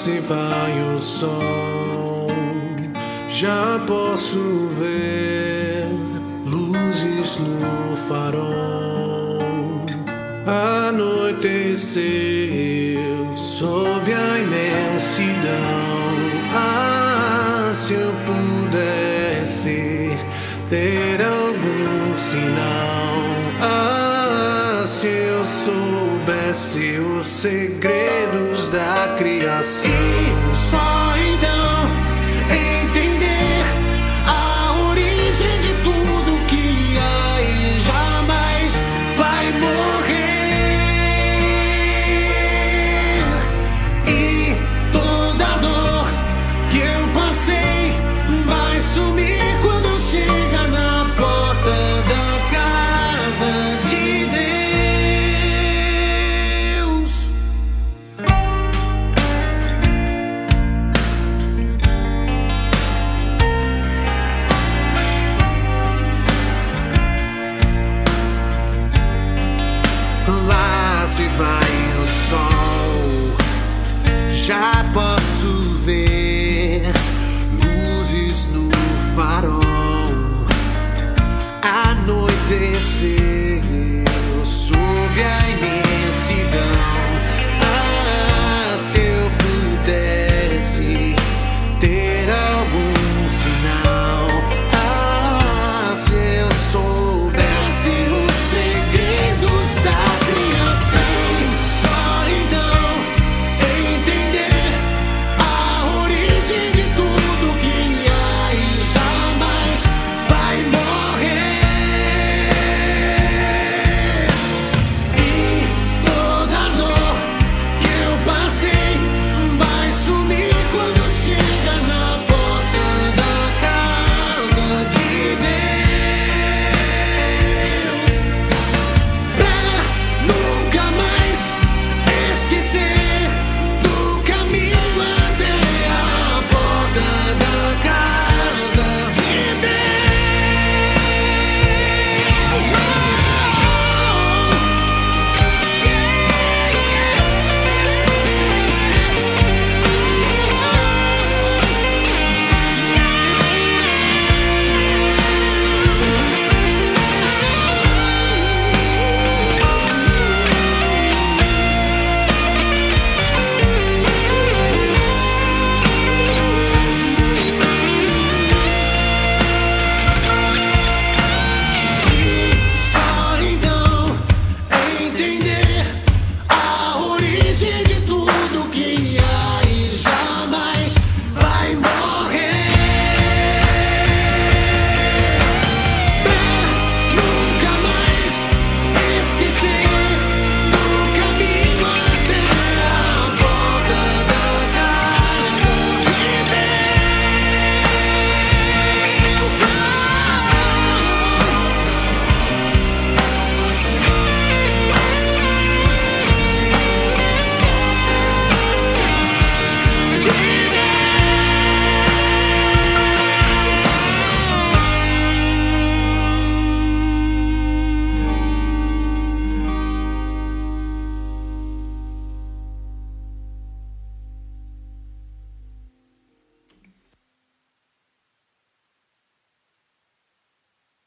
se vai o sol, já posso ver luzes no farol. Anoiteceu sob a imensidão. Ah, se eu pudesse ter algum sinal. Ah, se eu soubesse os segredos da criação. E só então entender a origem de tudo que há e jamais vai morrer. E toda a dor que eu passei vai sumir quando chega na porta da casa de Deus. Lá se vai o sol, já posso ver luzes no farol. Anoiteceu sob a